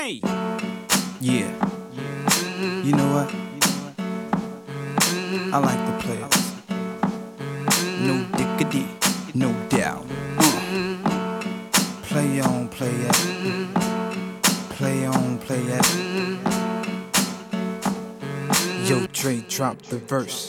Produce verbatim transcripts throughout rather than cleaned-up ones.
Yeah. You know what? I like the players. No diggity, no doubt. Uh. Play on, play it. Play on, play it. Yo, Dre, drop the verse.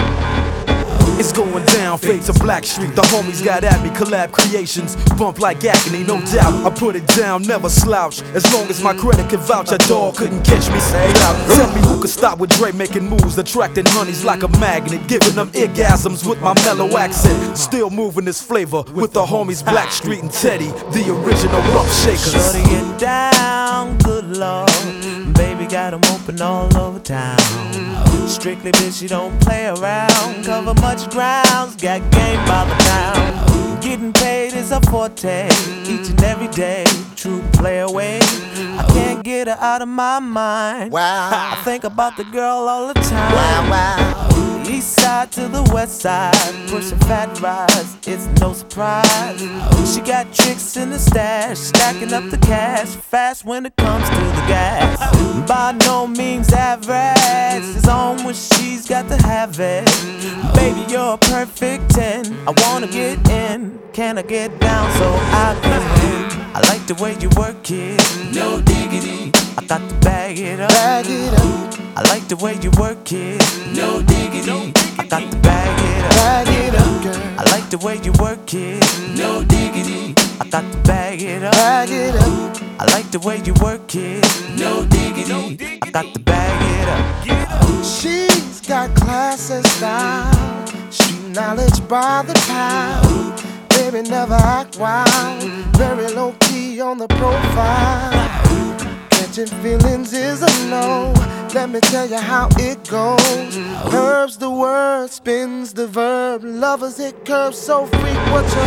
It's going down, fade to Black Street. The homies got at me, collab creations. Bump like agony, no doubt. I put it down, never slouch. As long as my credit can vouch, a dog couldn't catch me. Say out. Tell me who could stop with Dre making moves, attracting honeys like a magnet, giving them orgasms with my mellow accent. Still moving this flavor with the homies Black Street and Teddy, the original rough shakers. Shorty it down, good lord. Baby got them open all over town. Strictly bitch, you don't play around. Cover much grounds, got game by the pound. Getting paid is a forte, each and every day. True play away, I can't get her out of my mind. Wow. I think about the girl all the time. Wow, wow. East side to the west side, pushing fat rides, it's no surprise. She got tricks in the stash, stacking up the cash, fast when it comes to the gas. By no means average, it's on when she's got to have it. Baby, you're a perfect ten, I wanna get in. Can I get down so I can win? I like the way you work it, no diggity. I got to bag it up, Bag it up, I like the way you work it, no diggity. I got to bag it up, bag it up, girl. I like the way you work it, no diggity. I got to bag it up, Bag it up, I like the way you work it, no diggity. I got to bag it up. she's got class and style, street knowledge by the pound. Baby never act wild, very low key on the profile. Catching feelings is a no, let me tell you how it goes. Curves the word, spins the verb, lovers it curves so freak what you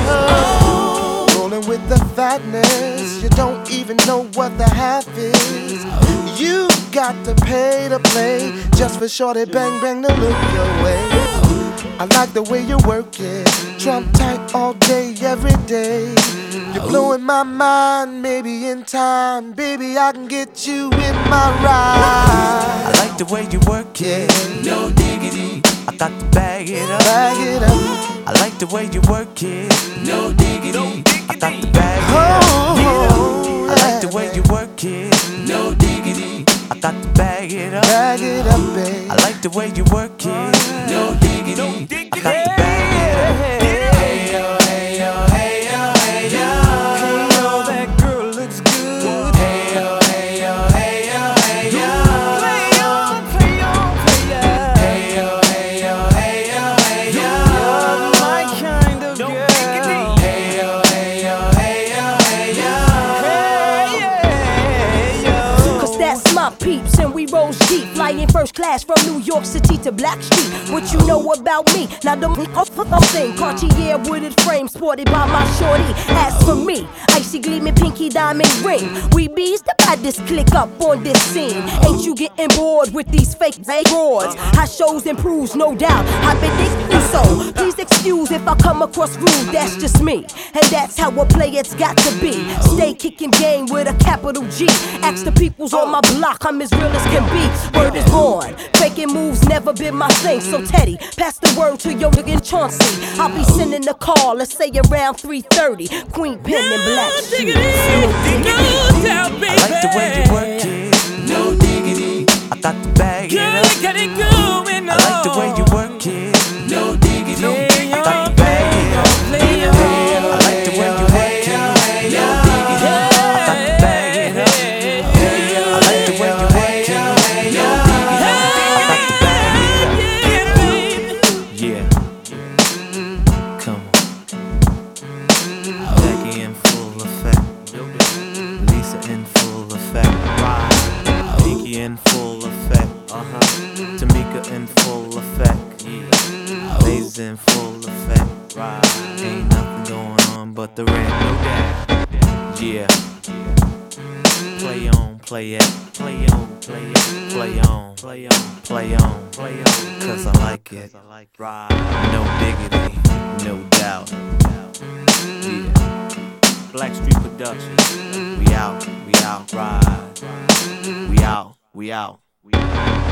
heard. Rolling with the fatness, you don't even know what the half is. You got to pay to play, just for shorty bang bang to look your way. I like the way you work it, Trump tight all day, every day. You're blowing my mind, maybe in time, baby I can get you in my ride. I like the way you work it, no diggity. I got to bag it up, Bag it up, I like the way you work it, no diggity. I got to bag it up, oh, I like the way you work it, no diggity. I got to bag it up, bag it up, babe. I like the way you work it, no diggity. I got to bag it up. Hey yo, hey yo, hey yo, hey yo. Hey yo, that girl looks good. Hey yo, hey yo, hey yo, hey yo. Play on, play on, play on. Hey yo, hey yo, hey yo, hey yo. You're my kind of girl. Hey yo, hey yo, hey yo, hey yo. Hey yo. Cause that's my peeps and we roll deep, flying first class from New York City to Black Street. What you know about me? Now the thing, Cartier wooded frame sported by my shorty. As for me, icy gleaming pinky diamond ring. We bees the baddest click up on this scene. Ain't you getting bored with these fake broads? How shows improves, no doubt. I've been thinking so. Please excuse if I come across rude. That's just me, and that's how a player's got to be. Stay kicking game with a capital G. Ask the peoples on my block, I'm as real as can be. Word is born, faking moves never been my thing. So Teddy, pass the word to your nigga Chauncey. I'll be sending the call, let's say around three thirty. Queen Pen and Black Shoes. I like the way you work it, no diggity. I got to bag it up. I like the way you work it, no diggity. I got to bag it up. I like the way you work it, no diggity. I got to bag it up. I like the way you work it, no diggity. I got to bag it up. Yeah, come on. Becky in full effect. Lisa in full effect. Pinky in full effect. Uh-huh. Tamika in full effect. Yeah. Lazy in full effect. Right. Ain't nothing going on but the rent. No doubt. Yeah. Play on, play it. Play on, play it. Play on, play on, play on, play on. Cause I like it. Right. No diggity, no doubt. Yeah. Blackstreet Productions. We out, we out, ride. We out, we out. We out.